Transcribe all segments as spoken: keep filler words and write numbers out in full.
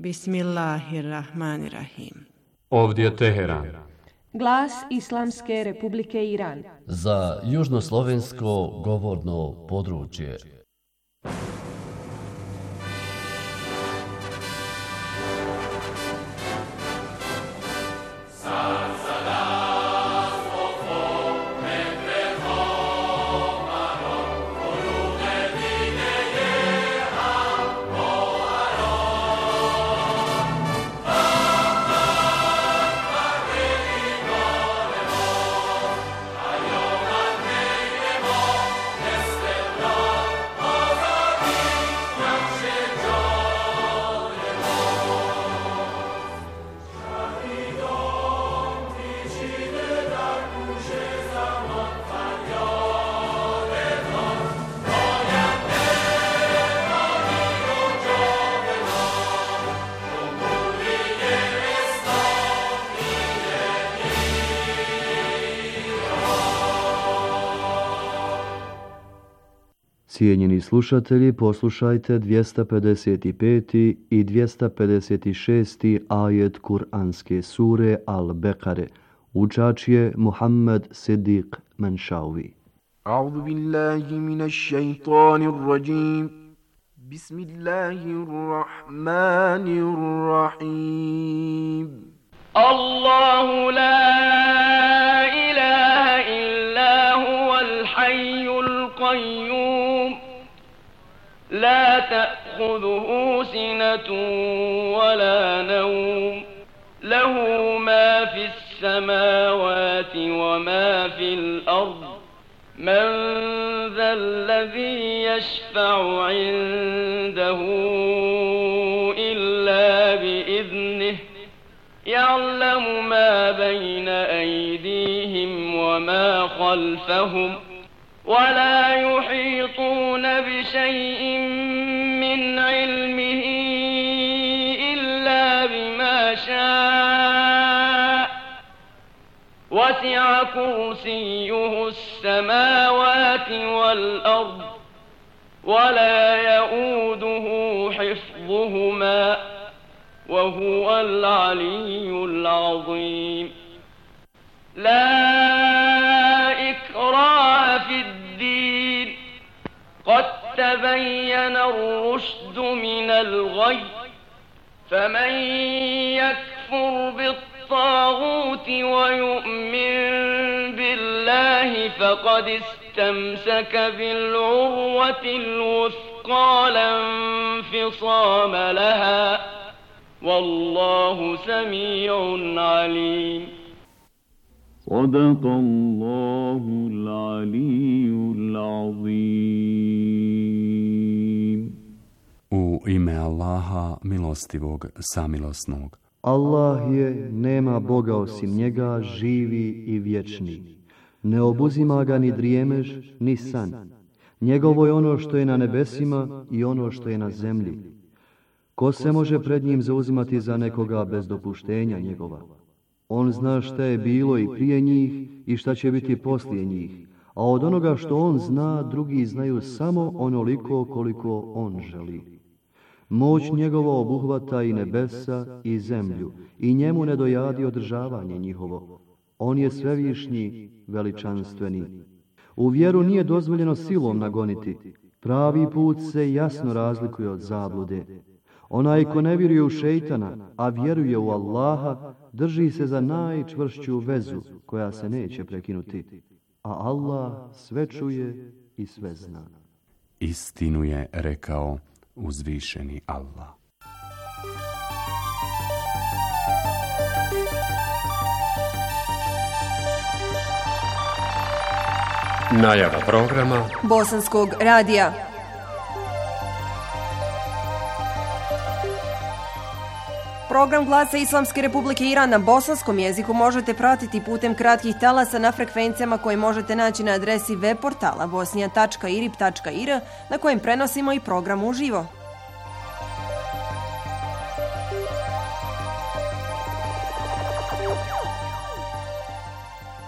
Bismillahirrahmanirrahim. Ovdje je Teheran. Glas Islamske Republike Iran. Za južnoslovensko govorno područje. Cijenjeni slušatelji, poslušajte dvjesto pedeset peti i dvjesto pedeset šesti ajet Kur'anske sure Al-Bekare. Učač je Muhammed Siddiq Menšavi. A'udhu billahi minash shaitanir rajim. Bismillahirrahmanirrahim. Allahu la ilaha illa huwal hayyul qayyum. لا تأخذه سنة ولا نوم له ما في السماوات وما في الأرض من ذا الذي يشفع عنده إلا بإذنه يعلم ما بين أيديهم وما خلفهم ولا يحيطون بشيء من علمه إلا بما شاء وسع كرسيه السماوات والأرض ولا يؤوده حفظهما وهو العلي العظيم لا إكراه في الدين قد تبين الرشد من الغي فمن يكفر بالطاغوت ويؤمن بالله فقد استمسك بالعروة الوثقى لا انفصام لها والله سميع عليم. صدق الله العلي العظيم. U ime Allaha, milostivog, samilosnog. Allah je, nema Boga osim njega, živi i vječni. Ne obuzima ga ni drijemež, ni san. Njegovo je ono što je na nebesima i ono što je na zemlji. Ko se može pred njim zauzimati za nekoga bez dopuštenja njegova? On zna šta je bilo i prije njih i šta će biti poslije njih, a od onoga što on zna, drugi znaju samo onoliko koliko on želi. Moć njegova obuhvata i nebesa i zemlju, i njemu ne dojadi održavanje njihovo. On je svevišnji, veličanstveni. U vjeru nije dozvoljeno silom nagoniti. Pravi put se jasno razlikuje od zablude. Onaj ko ne vjeruje u šejtana, a vjeruje u Allaha, drži se za najčvršću vezu koja se neće prekinuti. A Allah sve čuje i sve zna. Istinu je rekao uzvišeni Allah. Najava programa Bosanskog radija. Program Glasa Islamske Republike Iran na bosanskom jeziku možete pratiti putem kratkih talasa na frekvencijama koje možete naći na adresi web portala bosnija tačka irib tačka ir na kojem prenosimo i program uživo.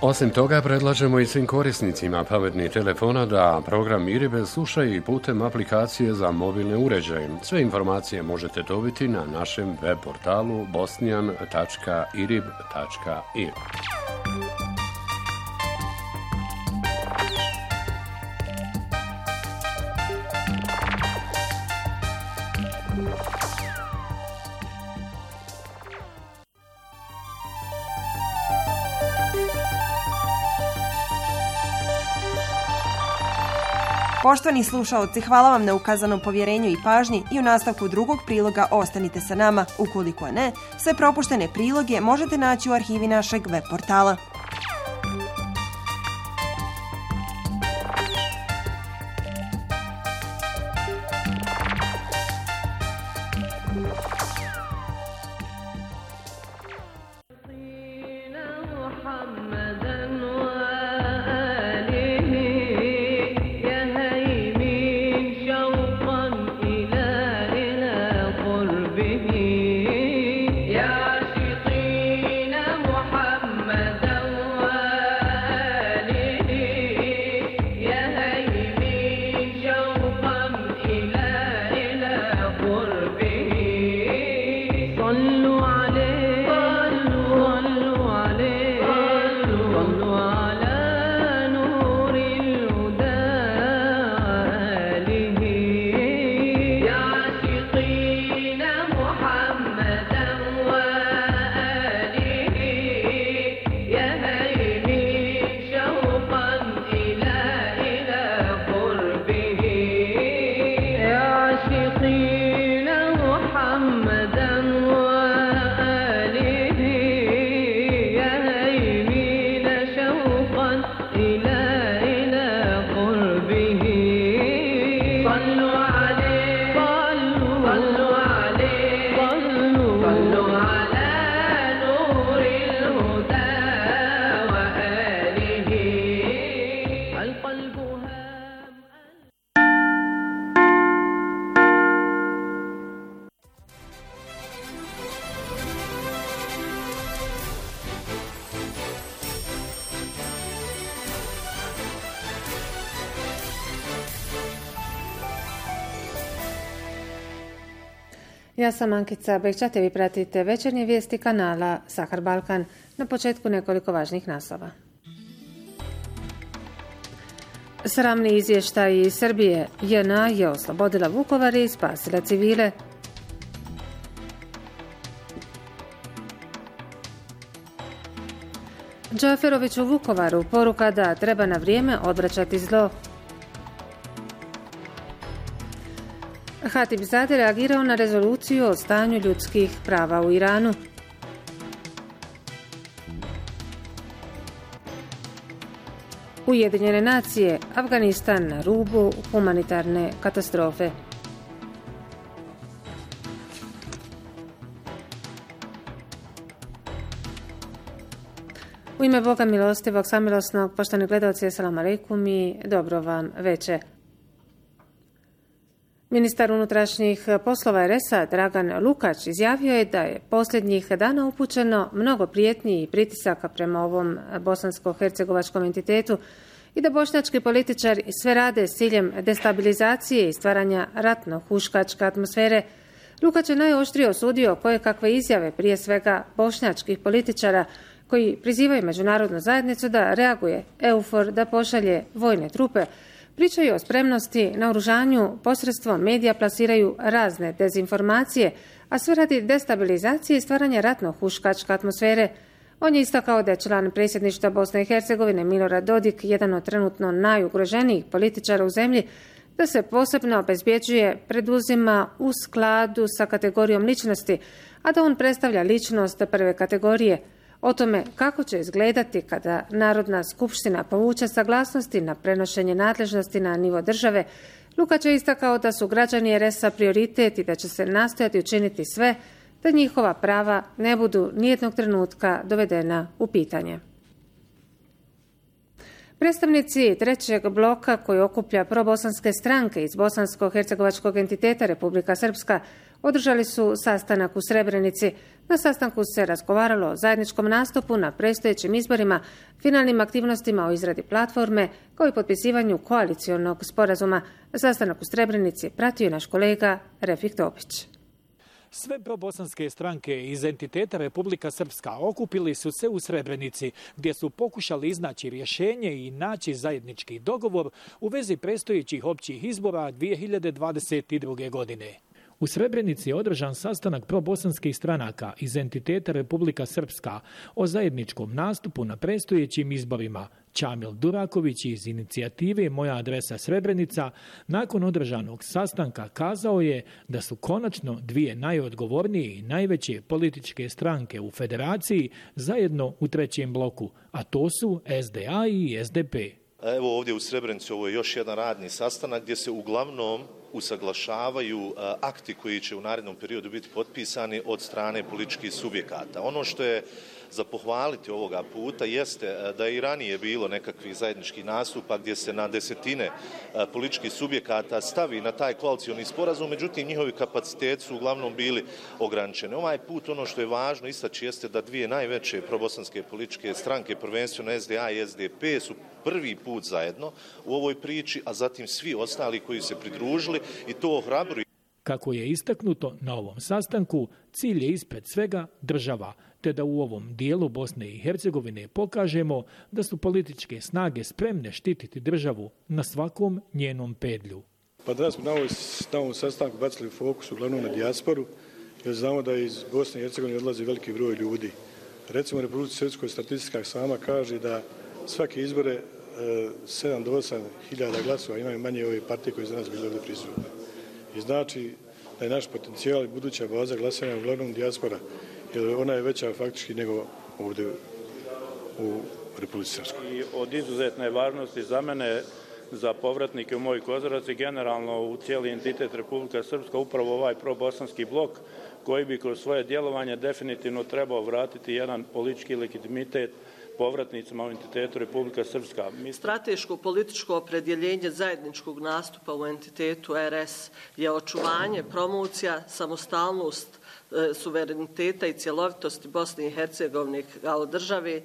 Osim toga, predlažemo i svim korisnicima pametnih telefona da program I R I B slušaju i putem aplikacije za mobilne uređaje. Sve informacije možete dobiti na našem web portalu bosnijan tačka irib tačka ir. Poštovani slušaoci, hvala vam na ukazanom povjerenju i pažnji i u nastavku drugog priloga ostanite sa nama. Ukoliko ne, sve propuštene priloge možete naći u arhivi našeg web portala. Ja sam Ankica Bekčate, vi pratite večernje vijesti kanala Sahar Balkan. Na početku nekoliko važnih naslova. Sramni izvještaj iz Srbije. J N A je oslobodila Vukovar i spasila civile. Džaferović u Vukovaru, poruka da treba na vrijeme odvraćati zlo. Hatibzadeh reagirao na rezoluciju o stanju ljudskih prava u Iranu. Ujedinjene nacije, Afganistan na rubu humanitarne katastrofe. U ime Boga milostivog, samilosnog, poštovani gledalci, assalamu alejkum i dobro vam veče. Ministar unutrašnjih poslova er es a Dragan Lukač izjavio je da je posljednjih dana upućeno mnogo prijetnji i pritisaka prema ovom bosansko-hercegovačkom entitetu i da bošnjački političari sve rade s ciljem destabilizacije i stvaranja ratno-huškačke atmosfere. Lukač je najoštrije osudio koje kakve izjave, prije svega bošnjačkih političara, koji prizivaju međunarodnu zajednicu da reaguje, EUFOR da pošalje vojne trupe, pričaju o spremnosti, naoružanju, posredstvom medija plasiraju razne dezinformacije, a sve radi destabilizacije i stvaranja ratno-huškačke atmosfere. On je istakao da je član predsjedništva Bosne i Hercegovine Milorad Dodik jedan od trenutno najugroženijih političara u zemlji, da se posebno obezbjeđuje, preduzima u skladu sa kategorijom ličnosti, a da on predstavlja ličnost prve kategorije. O tome kako će izgledati kada Narodna skupština povuče saglasnosti na prenošenje nadležnosti na nivo države, Lukač je istakao da su građani er es a prioritet i da će se nastojati učiniti sve da njihova prava ne budu nijednog trenutka dovedena u pitanje. Predstavnici trećeg bloka koji okuplja probosanske stranke iz bosansko-hercegovačkog entiteta Republika Srpska održali su sastanak u Srebrenici. Na sastanku se razgovaralo o zajedničkom nastupu na predstojećim izborima, finalnim aktivnostima o izradi platforme, kao i potpisivanju koalicijonog sporazuma. Sastanak u Srebrenici pratio je naš kolega Refik Topić. Sve probosanske stranke iz entiteta Republika Srpska okupili su se u Srebrenici, gdje su pokušali iznaći rješenje i naći zajednički dogovor u vezi predstojećih općih izbora dvije hiljade dvadeset druge. godine. U Srebrenici je održan sastanak probosanskih stranaka iz entiteta Republika Srpska o zajedničkom nastupu na predstojećim izborima. Čamil Duraković iz inicijative Moja adresa Srebrenica nakon održanog sastanka kazao je da su konačno dvije najodgovornije i najveće političke stranke u federaciji zajedno u trećem bloku, a to su S D A i S D P. Evo ovdje u Srebrenici ovo je još jedan radni sastanak gdje se uglavnom usaglašavaju akti koji će u narednom periodu biti potpisani od strane političkih subjekata. Ono što je za pohvaliti ovoga puta jeste da je i ranije bilo nekakvih zajedničkih nastupa gdje se na desetine političkih subjekata stavi na taj koalicioni sporazum, međutim njihovi kapaciteti su uglavnom bili ograničeni. Ovaj put ono što je važno istaći jeste da dvije najveće probosanske političke stranke, prvenstveno S D A i S D P, su prvi put zajedno u ovoj priči, a zatim svi ostali koji se pridružili i to ohrabruju. Kako je istaknuto na ovom sastanku, cilj je ispred svega država, te da u ovom dijelu Bosne i Hercegovine pokažemo da su političke snage spremne štititi državu na svakom njenom pedlju. Pa danas smo na, ovoj, na ovom sastanku bacili fokus uglavnom na dijasporu, jer znamo da iz Bosne i Hercegovine odlazi veliki broj ljudi. Recimo, Republici Srpskoj statistika sama kaže da svake izbore sedam do osam hiljada glasova imaju manje ove partije koje za nas bili ovdje prisutne. I znači da je naš potencijal i buduća baza glasanja uglavnom dijaspora, jer ona je veća faktički nego ovdje u Republici Srpskoj. I od izuzetne važnosti za mene, za povratnike u moj Kozarac i generalno u cijeli entitet Republika Srpska upravo ovaj probosanski blok koji bi kroz svoje djelovanje definitivno trebao vratiti jedan politički legitimitet povratnicima u entitetu Republika Srpska. Strateško političko opredjeljenje zajedničkog nastupa u entitetu R S je očuvanje, promocija, samostalnost, e, suvereniteta i cjelovitosti Bosne i Hercegovine kao države, e,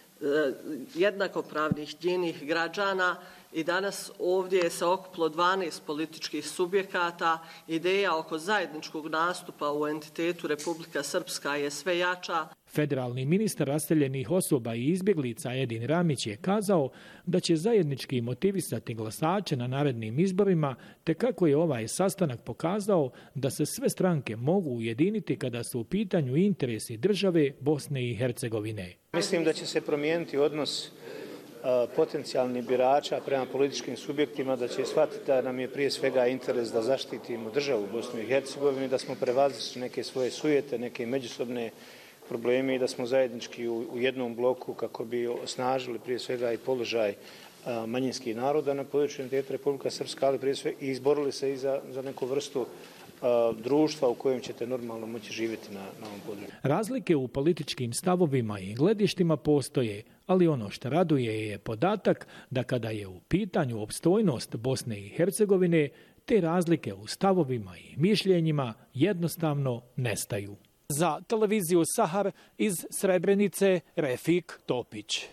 jednakopravnih njenih građana. I danas ovdje se okupilo dvanaest političkih subjekata. Ideja oko zajedničkog nastupa u entitetu Republika Srpska je sve jača. Federalni ministar raseljenih osoba i izbjeglica Edin Ramić je kazao da će zajednički motivisati glasače na narednim izborima, te kako je ovaj sastanak pokazao da se sve stranke mogu ujediniti kada su u pitanju interesi države Bosne i Hercegovine. Mislim da će se promijeniti odnos potencijalnih birača prema političkim subjektima, da će shvatiti da nam je prije svega interes da zaštitimo državu Bosnu i Hercegovinu, da smo prevazišli neke svoje sujete, neke međusobne probleme i da smo zajednički u, u jednom bloku kako bi osnažili prije svega i položaj a, manjinskih naroda na području entiteta Republika Srpska, ali prije svega i izborili se i za, za neku vrstu a, društva u kojem ćete normalno moći živjeti na, na ovom području. Razlike u političkim stavovima i gledištima postoje, ali ono što raduje je podatak da kada je u pitanju opstojnost Bosne i Hercegovine, te razlike u stavovima i mišljenjima jednostavno nestaju. Za televiziju Sahar iz Srebrenice, Refik Topić.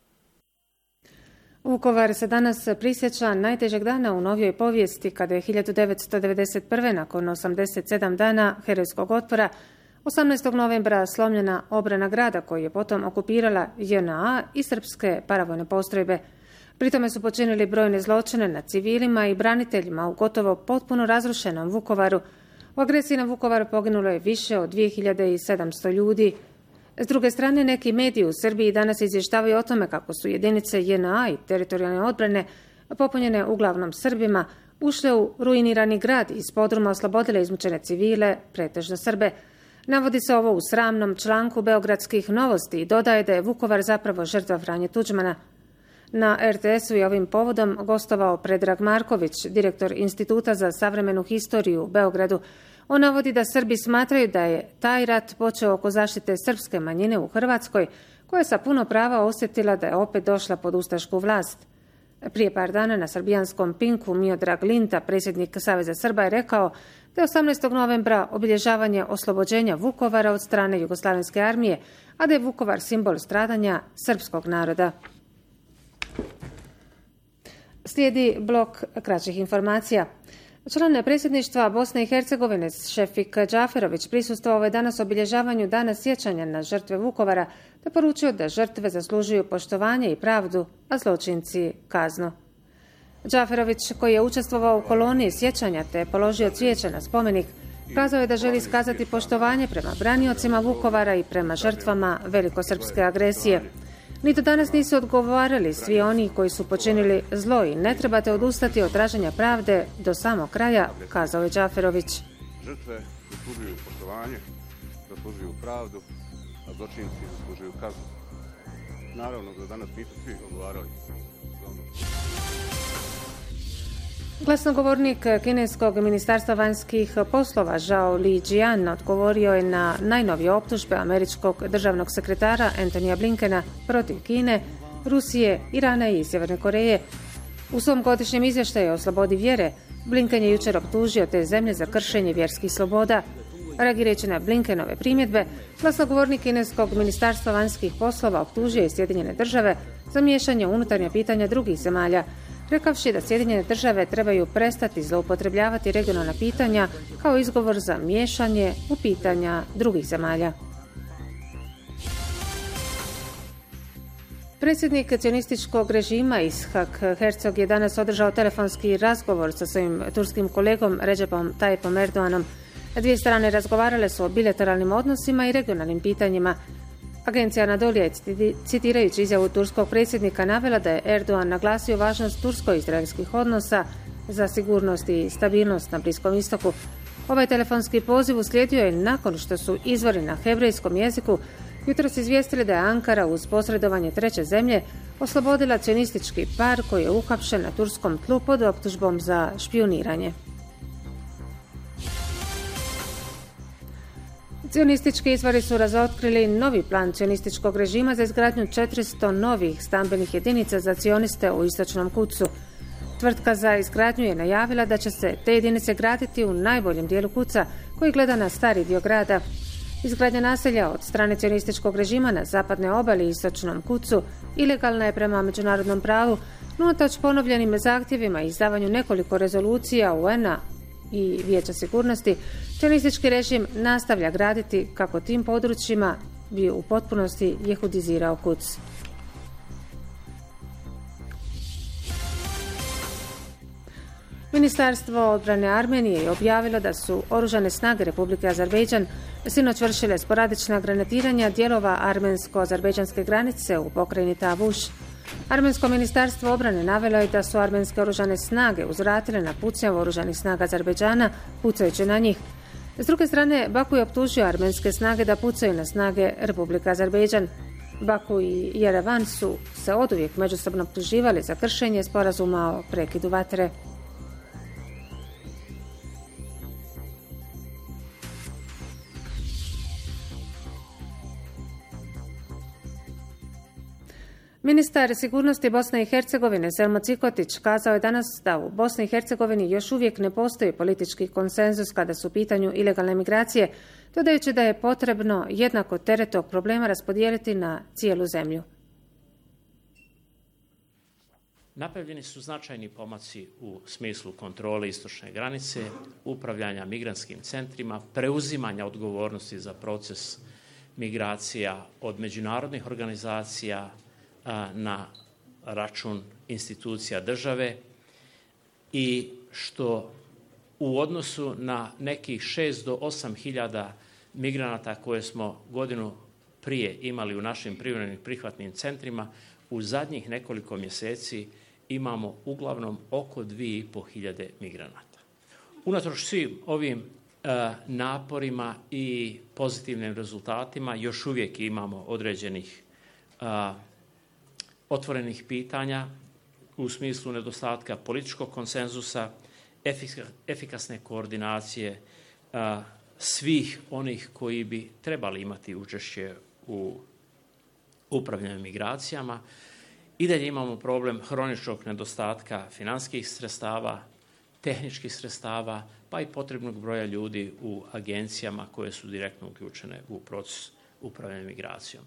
Vukovar se danas prisjeća najtežeg dana u novijoj povijesti, kada je hiljadu devetsto devedeset prve. nakon osamdeset sedam dana herojskog otpora osamnaestog novembra slomljena obrana grada koji je potom okupirala J N A i srpske paravojne postrojbe. Pritome su počinili brojne zločine nad civilima i braniteljima u gotovo potpuno razrušenom Vukovaru. U agresiji na Vukovar poginulo je više od dvije hiljade sedamsto ljudi. S druge strane, neki mediji u Srbiji danas izvještavaju o tome kako su jedinice J N A i teritorijalne odbrane, popunjene uglavnom Srbima, ušle u ruinirani grad i iz podruma oslobodile izmučene civile, pretežno Srbe. Navodi se ovo u sramnom članku Beogradskih novosti i dodaje da je Vukovar zapravo žrtva Franje Tuđmana. Na R T S-u je ovim povodom gostovao Predrag Marković, direktor Instituta za savremenu historiju u Beogradu. On navodi da Srbi smatraju da je taj rat počeo oko zaštite srpske manjine u Hrvatskoj, koja je sa puno prava osjetila da je opet došla pod ustašku vlast. Prije par dana na srbijanskom Pinku Miodrag Linta, predsjednik Saveza Srba, je rekao da je osamnaestog novembra obilježavanje oslobođenja Vukovara od strane Jugoslavenske armije, a da je Vukovar simbol stradanja srpskog naroda. Slijedi blok kraćih informacija. Član predsjedništva Bosne i Hercegovine Šefik Džaferović prisustvovao je danas obilježavanju Dana sjećanja na žrtve Vukovara, te poručio da žrtve zaslužuju poštovanje i pravdu, a zločinci kaznu. Džaferović, koji je učestvovao u koloniji sjećanja te položio cvijeće na spomenik, kazao je da želi iskazati poštovanje prema braniocima Vukovara i prema žrtvama velikosrpske agresije. Ni do danas nisu odgovarali svi oni koji su počinili zlo i ne trebate odustati od traženja pravde do samog kraja, kazao je Džaferović. Žrtve zaslužuju poštovanje, zaslužuju pravdu, a zločinci zaslužuju kaznu. Naravno da danas nisu svi odgovarali. Glasnogovornik kineskog ministarstva vanjskih poslova Zhao Lijian odgovorio je na najnovije optužbe američkog državnog sekretara Antonija Blinkena protiv Kine, Rusije, Irana i Sjeverne Koreje. U svom godišnjem izvještaju o slobodi vjere, Blinken je jučer optužio te zemlje za kršenje vjerskih sloboda. Reagirajući na Blinkenove primjedbe, glasnogovornik kineskog ministarstva vanjskih poslova optužio je Sjedinjene države za miješanje u unutarnja pitanja drugih zemalja, rekavši da Sjedinjene države trebaju prestati zloupotrebljavati regionalna pitanja kao izgovor za miješanje u pitanja drugih zemalja. Predsjednik cionističkog režima Ishak Herzog je danas održao telefonski razgovor sa svojim turskim kolegom Recepom Tayyipom Erdoganom. Dvije strane razgovarale su o bilateralnim odnosima i regionalnim pitanjima. Agencija Anadolija je, citirajući izjavu turskog predsjednika, navela da je Erdogan naglasio važnost tursko-izraelskih odnosa za sigurnost i stabilnost na Bliskom istoku. Ovaj telefonski poziv uslijedio je nakon što su izvori na hebrejskom jeziku jutros izvijestili da je Ankara uz posredovanje treće zemlje oslobodila cionistički par koji je uhapšen na turskom tlu pod optužbom za špijuniranje. Cionistički izvori su razotkrili novi plan cionističkog režima za izgradnju četiristo novih stambenih jedinica za cioniste u istočnom Kucu. Tvrtka za izgradnju je najavila da će se te jedinice graditi u najboljem dijelu Kuca, koji gleda na stari dio grada. Izgradnja naselja od strane cionističkog režima na zapadnoj obali i istočnom Kucu ilegalna je prema međunarodnom pravu, no unatoč ponovljenim zahtjevima i izdavanju nekoliko rezolucija U N-a i Vijeća sigurnosti, cionistički režim nastavlja graditi kako tim područjima bi u potpunosti jehudizirao Kuc. Ministarstvo odbrane Armenije je objavilo da su oružane snage Republike Azerbejdžan sinoć vršile sporadična granatiranja dijelova armensko-azerbejdžanske granice u pokrajini Tavuš. Armensko ministarstvo obrane navelo je da su armenske oružane snage uzvratile na pucnjavu oružanih snaga Azerbejdžana, pucajući na njih. S druge strane, Baku je optužio armenske snage da pucaju na snage Republike Azerbejdžan. Baku i Jerevan su se oduvijek međusobno optuživali za kršenje sporazuma o prekidu vatre. Ministar sigurnosti Bosne i Hercegovine Selmo Cikotić kazao je danas da u Bosni i Hercegovini još uvijek ne postoji politički konsenzus kada su u pitanju ilegalne migracije, dodajući da je potrebno jednako teret tog problema raspodijeliti na cijelu zemlju. Napravljeni su značajni pomaci u smislu kontrole istočne granice, upravljanja migrantskim centrima, preuzimanja odgovornosti za proces migracija od međunarodnih organizacija na račun institucija države i što u odnosu na nekih šest do osam hiljada migranata koje smo godinu prije imali u našim privremenim prihvatnim centrima, u zadnjih nekoliko mjeseci imamo uglavnom oko dvije i pol hiljade migranata. Unatoč svim ovim naporima i pozitivnim rezultatima još uvijek imamo određenih otvorenih pitanja u smislu nedostatka političkog konsenzusa, efikasne koordinacije a, svih onih koji bi trebali imati učešće u upravljanju migracijama I dalje imamo problem hroničnog nedostatka financijskih sredstava, tehničkih sredstava, pa i potrebnog broja ljudi u agencijama koje su direktno uključene u proces upravljanja migracijom.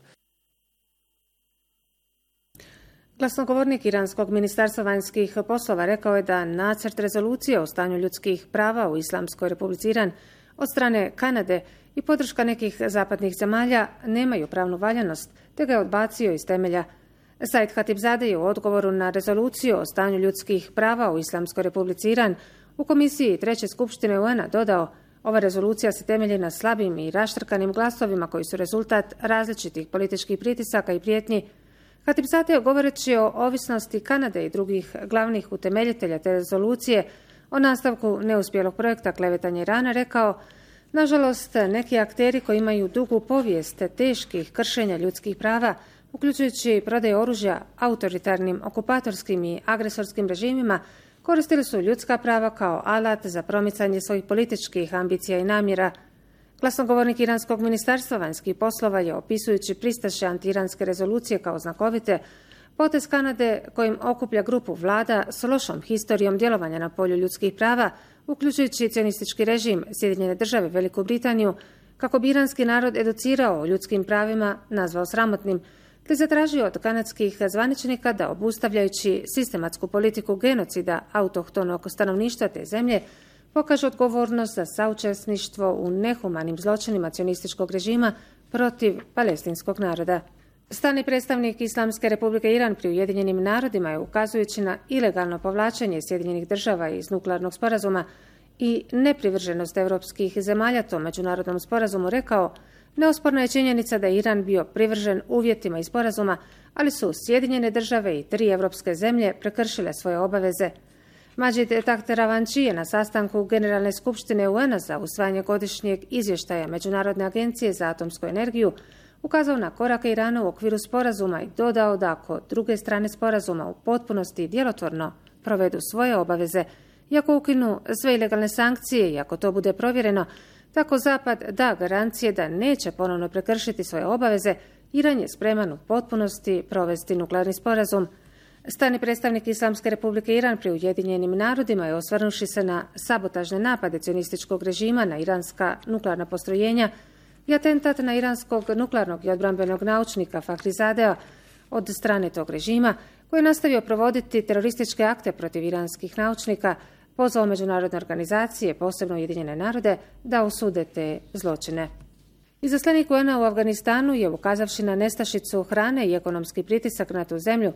Glasnogovornik Iranskog ministarstva vanjskih poslova rekao je da nacrt rezolucije o stanju ljudskih prava u Islamskoj Republici Iran od strane Kanade i podrška nekih zapadnih zemalja nemaju pravnu valjanost, te ga je odbacio iz temelja. Said Khatibzadeh je u odgovoru na rezoluciju o stanju ljudskih prava u Islamskoj Republici Iran u komisiji Treće skupštine U N-a dodao: ova rezolucija se temelji na slabim i raštrkanim glasovima koji su rezultat različitih političkih pritisaka i prijetnji. Khatibzadeh, govoreći o ovisnosti Kanade i drugih glavnih utemeljitelja te rezolucije o nastavku neuspjelog projekta klevetanja Irana, rekao: nažalost, neki akteri koji imaju dugu povijest teških kršenja ljudskih prava, uključujući prodaje oružja autoritarnim, okupatorskim i agresorskim režimima, koristili su ljudska prava kao alat za promicanje svojih političkih ambicija i namjera. Glasnogovornik Iranskog ministarstva vanjskih poslova je, opisujući pristaše anti-iranske rezolucije kao znakovite, potez Kanade kojim okuplja grupu vlada s lošom historijom djelovanja na polju ljudskih prava, uključujući cionistički režim, Sjedinjene države, Veliku Britaniju, kako bi iranski narod educirao o ljudskim pravima, nazvao sramotnim, te zatražio od kanadskih zvaničnika da, obustavljajući sistematsku politiku genocida autohtonog stanovništva te zemlje, pokaže odgovornost za saučesništvo u nehumanim zločinima cionističkog režima protiv palestinskog naroda. Stalni predstavnik Islamske Republike Iran pri Ujedinjenim narodima je, ukazujući na ilegalno povlačenje Sjedinjenih država iz nuklearnog sporazuma i neprivrženost europskih zemalja tom međunarodnom sporazumu, rekao: neosporna je činjenica da je Iran bio privržen uvjetima iz sporazuma, ali su Sjedinjene države i tri europske zemlje prekršile svoje obaveze. Majid Takht Ravanchi je na sastanku Generalne skupštine U N-a za usvajanje godišnjeg izvještaja Međunarodne agencije za atomsku energiju ukazao na korake Irana u okviru sporazuma i dodao da ako druge strane sporazuma u potpunosti i djelotvorno provedu svoje obaveze, i ako ukinu sve ilegalne sankcije i ako to bude provjereno, tako Zapad da garancije da neće ponovno prekršiti svoje obaveze, Iran je spreman u potpunosti provesti nuklearni sporazum. Stalni predstavnik Islamske Republike Iran pri Ujedinjenim narodima je, osvrnuši se na sabotažne napade cionističkog režima na iranska nuklearna postrojenja i atentat na iranskog nuklearnog i odbrambenog naučnika Fakhrizadea od strane tog režima, koji je nastavio provoditi terorističke akte protiv iranskih naučnika, pozvao međunarodne organizacije, posebno Ujedinjene narode, da osude te zločine. Izaslanik U N-a u Afganistanu je, ukazavši na nestašicu hrane i ekonomski pritisak na tu zemlju,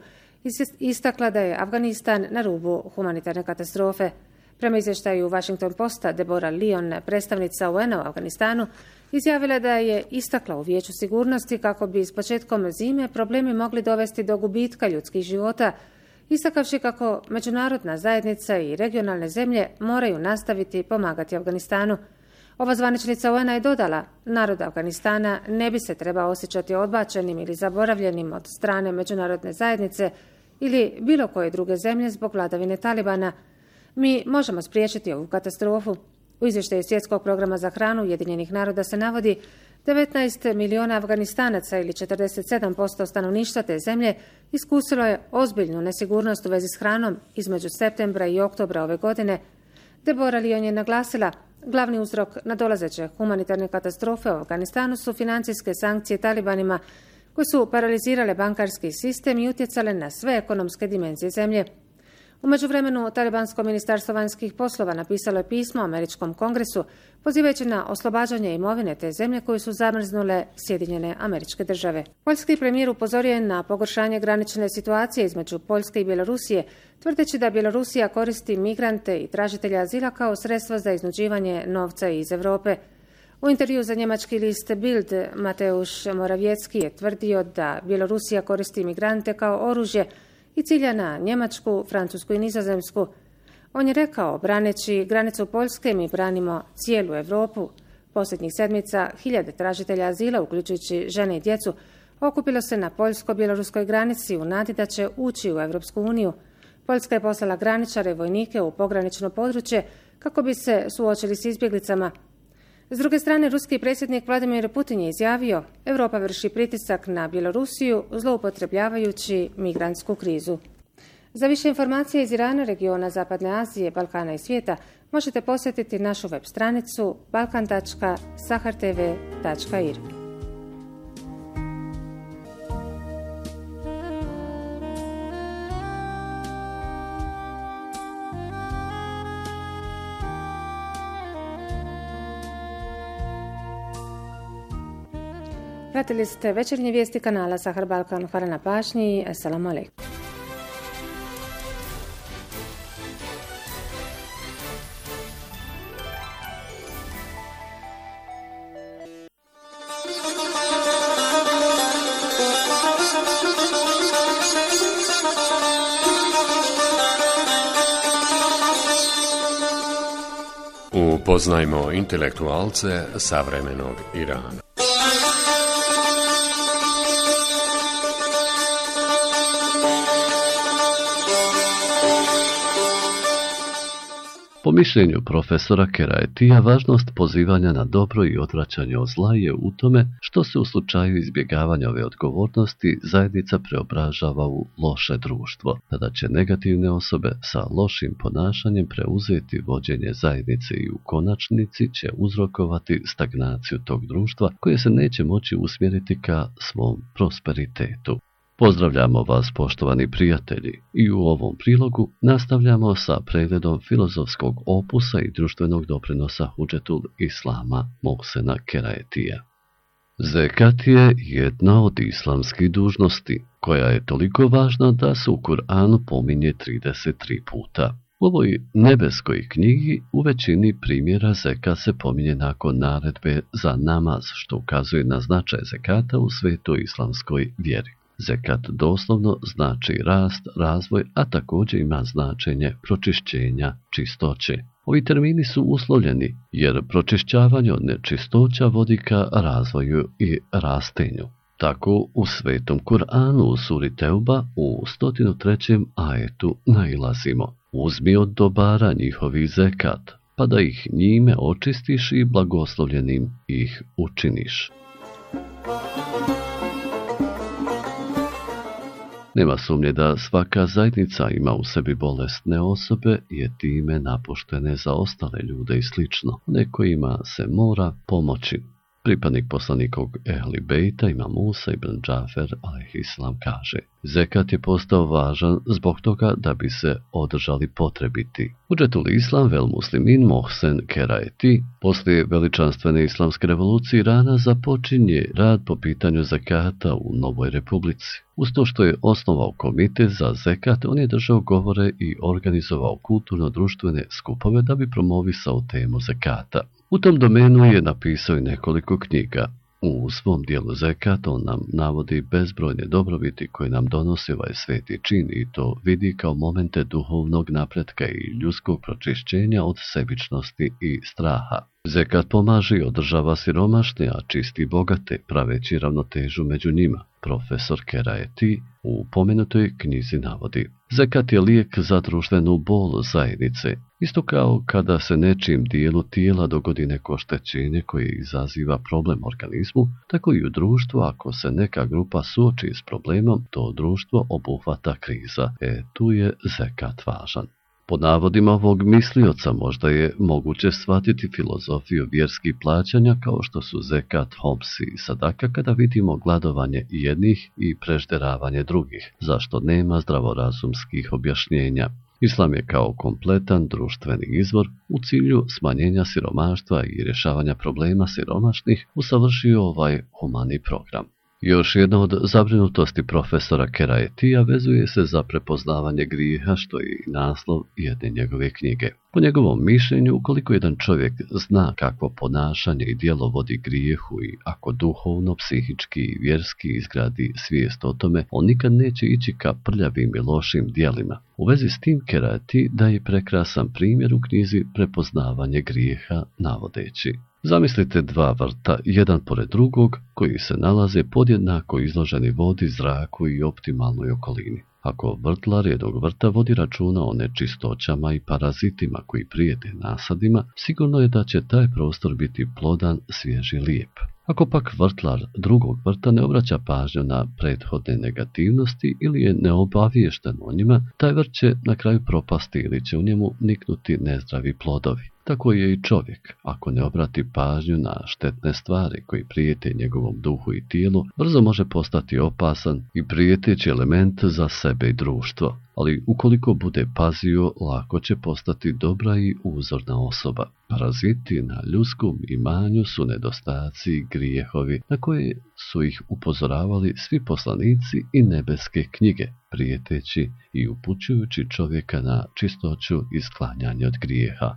istakla da je Afganistan na rubu humanitarne katastrofe. Prema izvještaju Washington Posta, Deborah Lyon, predstavnica U N-a u Afganistanu, izjavila da je istakla u Vijeću sigurnosti kako bi s početkom zime problemi mogli dovesti do gubitka ljudskih života, istakavši kako međunarodna zajednica i regionalne zemlje moraju nastaviti pomagati Afganistanu. Ova zvaničnica U N-a je dodala: narod Afganistana ne bi se trebao osjećati odbačenim ili zaboravljenim od strane međunarodne zajednice ili bilo koje druge zemlje zbog vladavine Talibana. Mi možemo spriječiti ovu katastrofu. U izvještaju Svjetskog programa za hranu Ujedinjenih naroda se navodi devetnaest milijuna Afganistanaca ili četrdeset sedam posto stanovništva te zemlje iskusilo je ozbiljnu nesigurnost u vezi s hranom između septembra i oktobra ove godine. Deborah Lyon je naglasila: glavni uzrok nadolazeće humanitarne katastrofe u Afganistanu su financijske sankcije talibanima koje su paralizirale bankarski sistem i utjecale na sve ekonomske dimenzije zemlje. U međuvremenu, Talibansko ministarstvo vanjskih poslova napisalo je pismo Američkom kongresu pozivajući na oslobađanje imovine te zemlje koju su zamrznule Sjedinjene Američke Države. Poljski premijer upozorio je na pogoršanje granične situacije između Poljske i Bjelorusije, tvrdeći da Bjelorusija koristi migrante i tražitelje azila kao sredstva za iznuđivanje novca iz Europe. U intervju za njemački list Bild, Mateusz Morawiecki je tvrdio da Bjelorusija koristi migrante kao oružje i cilja na Njemačku, Francusku i Nizozemsku. On je rekao: braneći granicu Poljske mi branimo cijelu Europu. Posljednjih sedmica hiljade tražitelja azila, uključujući žene i djecu, okupilo se na poljsko-bjeloruskoj granici u nadi da će ući u Europsku uniju. Poljska je poslala graničare i vojnike u pogranično područje kako bi se suočili s izbjeglicama. S druge strane, ruski predsjednik Vladimir Putin je izjavio: Europa vrši pritisak na Bjelorusiju zloupotrebljavajući migrantsku krizu. Za više informacija iz Irana, regiona Zapadne Azije, Balkana i svijeta možete posjetiti našu web stranicu balkan tačka sahar t v tačka i r. Pratili ste večernje vijesti kanala Sahar Balkan. Hvala na pažnji. Assalamu alaikum. Upoznajmo intelektualce savremenog Irana. Po mišljenju profesora Keraetija, važnost pozivanja na dobro i odvraćanje od zla je u tome što se u slučaju izbjegavanja ove odgovornosti zajednica preobražava u loše društvo, tada će negativne osobe sa lošim ponašanjem preuzeti vođenje zajednice i u konačnici će uzrokovati stagnaciju tog društva koje se neće moći usmjeriti ka svom prosperitetu. Pozdravljamo vas, poštovani prijatelji, i u ovom prilogu nastavljamo sa pregledom filozofskog opusa i društvenog doprinosa Hudžetul Islama Mohsena Keraetija. Zekat je jedna od islamskih dužnosti, koja je toliko važna da se u Kur'anu pominje trideset tri puta. U ovoj nebeskoj knjigi u većini primjera zekat se pominje nakon naredbe za namaz, što ukazuje na značaj zekata u svetoj islamskoj vjeri. Zekat doslovno znači rast, razvoj, a također ima značenje pročišćenja, čistoće. Ovi termini su uslovljeni, jer pročišćavanje od nečistoća vodi ka razvoju i rastenju. Tako u svetom Kur'anu u suri Teuba u sto trećem ajetu nailazimo: uzmi od dobara njihovi zekat, pa da ih njime očistiš i blagoslovljenim ih učiniš. Nema sumnje da svaka zajednica ima u sebi bolesne osobe, jetime, napuštene za ostale ljude i slično, nekojima se mora pomoći. Pripadnik poslanikog Ehli Bejta, Imam Musa ibn Džafer alejhisselam, kaže: zekat je postao važan zbog toga da bi se održali potrebiti. Hudžetul Islam vel Muslimin Mohsen Keraeti poslije veličanstvene islamske revolucije Irana započinje rad po pitanju zekata u Novoj Republici. Uz to što je osnovao komitet za zekat, on je držao govore i organizovao kulturno-društvene skupove da bi promovisao temu zekata. U tom domenu je napisao i nekoliko knjiga. U svom dijelu zekat on nam navodi bezbrojne dobrobiti koje nam donosi ovaj sveti čin i to vidi kao momente duhovnog napretka i ljudskog pročišćenja od sebičnosti i straha. Zekat pomaže i održava siromašne, a čisti bogate, praveći ravnotežu među njima. Profesor Keraeti u pomenutoj knjizi navodi: zekat je lijek za društvenu bol zajednice, isto kao kada se nečim dijelu tijela dogodi neko oštećenje koje izaziva problem organizmu, tako i u društvu ako se neka grupa suoči s problemom, to društvo obuhvata kriza, e tu je zekat važan. Po navodima ovog mislioca možda je moguće shvatiti filozofiju vjerskih plaćanja kao što su zekat, homs i sadaka kada vidimo gladovanje jednih i prežderavanje drugih, zašto nema zdravorazumskih objašnjenja. Islam je kao kompletan društveni izvor u cilju smanjenja siromaštva i rješavanja problema siromašnih usavršio ovaj humani program. Još jedna od zabrinutosti profesora Keraetija vezuje se za prepoznavanje grijeha, što je i naslov jedne njegove knjige. Po njegovom mišljenju, ukoliko jedan čovjek zna kakvo ponašanje i djelo vodi grijehu i ako duhovno, psihički i vjerski izgradi svijest o tome, on nikad neće ići ka prljavim i lošim djelima. U vezi s tim Keraeti daje prekrasan primjer u knjizi Prepoznavanje grijeha, navodeći: zamislite dva vrta, jedan pored drugog, koji se nalaze podjednako izloženi vodi, zraku i optimalnoj okolini. Ako vrtlar jednog vrta vodi računa o nečistoćama i parazitima koji prijete nasadima, sigurno je da će taj prostor biti plodan, svjež i lijep. Ako pak vrtlar drugog vrta ne obraća pažnju na prethodne negativnosti ili je neobaviješten o njima, taj vrt će na kraju propasti ili će u njemu niknuti nezdravi plodovi. Tako je i čovjek, ako ne obrati pažnju na štetne stvari koji prijete njegovom duhu i tijelu, brzo može postati opasan i prijeteći element za sebe i društvo. Ali ukoliko bude pazio, lako će postati dobra i uzorna osoba. Paraziti na ljudskom imanju su nedostaci i grijehovi, na koje su ih upozoravali svi poslanici i nebeske knjige, prijeteći i upućujući čovjeka na čistoću i sklanjanje od grijeha.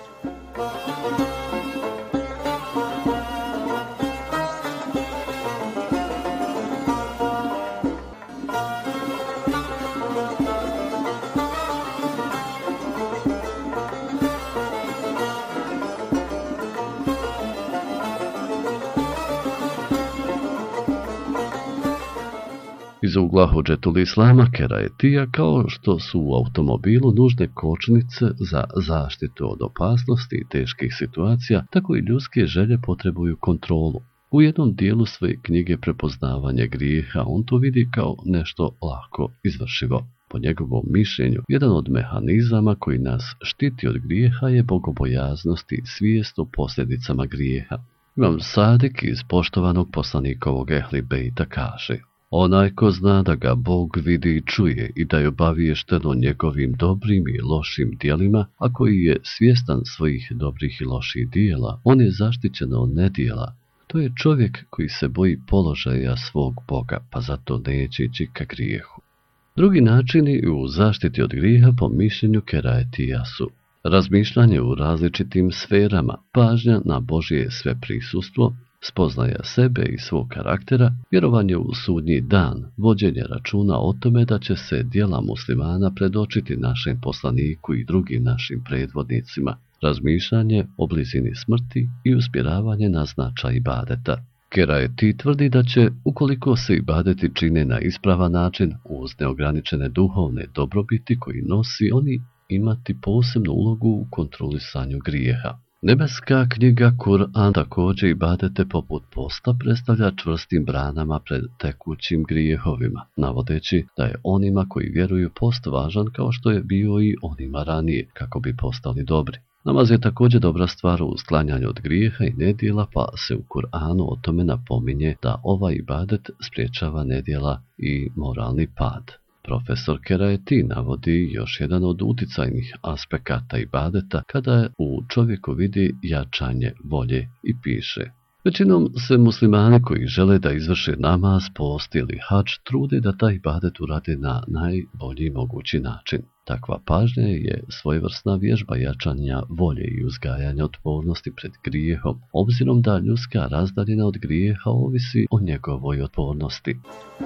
Iz ugla Hudžetul Islama Kerajetija, kao što su u automobilu nužne kočnice za zaštitu od opasnosti i teških situacija, tako i ljudske želje potrebuju kontrolu. U jednom dijelu svoje knjige Prepoznavanje grijeha on to vidi kao nešto lako izvršivo. Po njegovom mišljenju, jedan od mehanizama koji nas štiti od grijeha je bogobojaznost i svijest o posljedicama grijeha. Imam Sadik iz poštovanog poslanikovog Ehli Bejta kaže: onaj ko zna da ga Bog vidi i čuje i da je obaviješten o njegovim dobrim i lošim dijelima, a koji je svjestan svojih dobrih i loših dijela, on je zaštićen od nedjela. To je čovjek koji se boji položaja svog Boga, pa zato neće ići ka grijehu. Drugi načini u zaštiti od grijeha po mišljenju Kerajetija su razmišljanje u različitim sferama, pažnja na Božje sveprisustvo, spoznaja sebe i svog karaktera, vjerovanje u sudnji dan, vođenje računa o tome da će se djela muslimana predočiti našem poslaniku i drugim našim predvodnicima, razmišljanje o blizini smrti i usmjeravanje na značaj ibadeta. Kerajeti tvrdi da će, ukoliko se ibadeti čine na ispravan način, uz neograničene duhovne dobrobiti koji nosi, oni imati posebnu ulogu u kontrolisanju grijeha. Nebeska knjiga Kur'an također ibadete poput posta predstavlja čvrstim branama pred tekućim grijehovima, navodeći da je onima koji vjeruju post važan kao što je bio i onima ranije, kako bi postali dobri. Namaz je također dobra stvar u sklanjanju od grijeha i nedjela, pa se u Kur'anu o tome napominje da ovaj ibadet spriječava nedjela i moralni pad. Profesor Kerajeti navodi još jedan od uticajnih aspekata ibadeta kada u čovjeku vidi jačanje volje i piše: većinom se muslimani koji žele da izvrše namaz, post ili hadž trude da taj ibadet urade na najbolji mogući način. Takva pažnja je svojevrsna vježba jačanja volje i uzgajanja otpornosti pred grijehom, obzirom da ljudska razdaljina od grijeha ovisi o njegovoj otpornosti.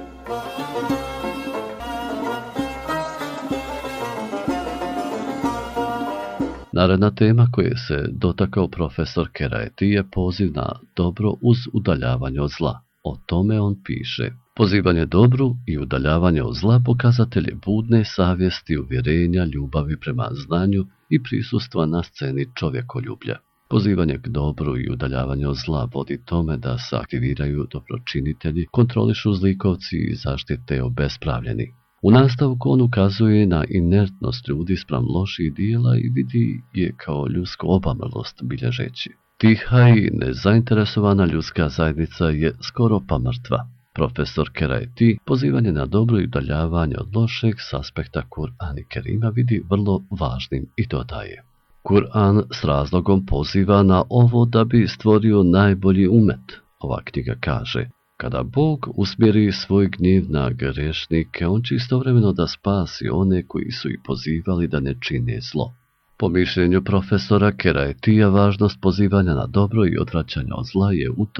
Naredna tema koje se dotakao profesor Kerajeti je poziv na dobro uz udaljavanje od zla. O tome on piše: pozivanje dobru i udaljavanje od zla pokazatelj je budne savjesti, uvjerenja, ljubavi prema znanju i prisustva na sceni čovjekoljublja. Pozivanje k dobru i udaljavanje od zla vodi tome da se aktiviraju dobročinitelji, kontrolišu zlikovci i zaštite obespravljeni. U nastavku on ukazuje na inertnost ljudi spram loših dijela i vidi je kao ljudsku obamrlost bilježeći: tiha i nezainteresovana ljudska zajednica je skoro pa mrtva. Profesor Kerajeti pozivanje na dobro i udaljavanje od lošeg s aspekta Kur'ana i Kerima vidi vrlo važnim i dodaje: Kur'an s razlogom poziva na ovo da bi stvorio najbolji umet. Ova knjiga kaže: kada Bog usmjeri svoj gnjev na grešnike, on će istovremeno da spasi one koji su ih pozivali da ne čine zlo. Po mišljenju profesora Kerajetija, važnost pozivanja na dobro i odvraćanja od zla je u tome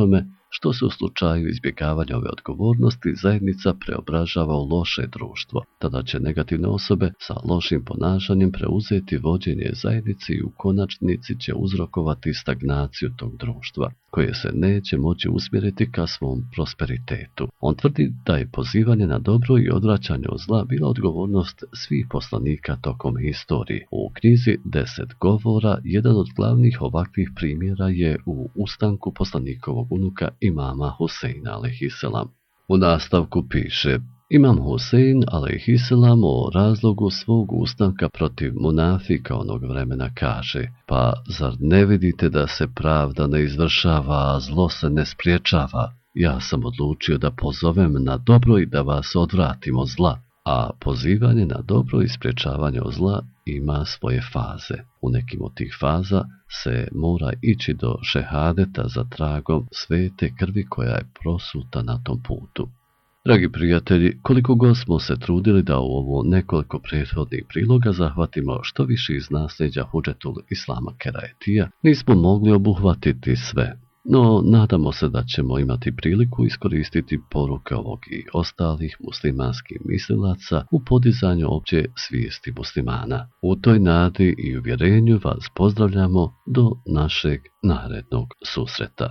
što se u slučaju izbjegavanja ove odgovornosti zajednica preobražava u loše društvo. Tada će negativne osobe sa lošim ponašanjem preuzeti vođenje zajednice i u konačnici će uzrokovati stagnaciju tog društva, koje se neće moći usmjeriti ka svom prosperitetu. On tvrdi da je pozivanje na dobro i odvraćanje od zla bila odgovornost svih poslanika tokom historije. U knjizi Deset govora jedan od glavnih ovakvih primjera je u ustanku poslanikovog unuka imama Huseina alejhiselam. U nastavku piše: Imam Husein alejhiselam o razlogu svog ustanka protiv munafika onog vremena kaže: pa zar ne vidite da se pravda ne izvršava, a zlo se ne spriječava? Ja sam odlučio da pozovem na dobro i da vas odvratim od zla. A pozivanje na dobro i spriječavanje od zla ima svoje faze. U nekim od tih faza se mora ići do šehadeta za tragom svete krvi koja je prosuta na tom putu. Dragi prijatelji, koliko god smo se trudili da u ovo nekoliko prethodnih priloga zahvatimo što više iz nasljeđa Hudžetul Islama Kerajetija, nismo mogli obuhvatiti sve. No, nadamo se da ćemo imati priliku iskoristiti poruke ovog i ostalih muslimanskih mislilaca u podizanju opće svijesti muslimana. U toj nadi i uvjerenju vas pozdravljamo do našeg narednog susreta.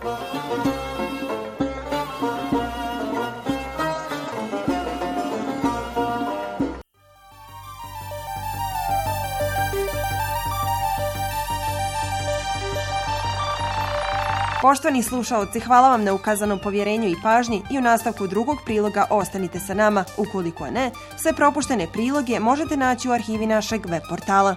Poštovani slušaoci, hvala vam na ukazanom povjerenju i pažnji i u nastavku drugog priloga ostanite sa nama. Ukoliko ne, sve propuštene priloge možete naći u arhivi našeg web portala.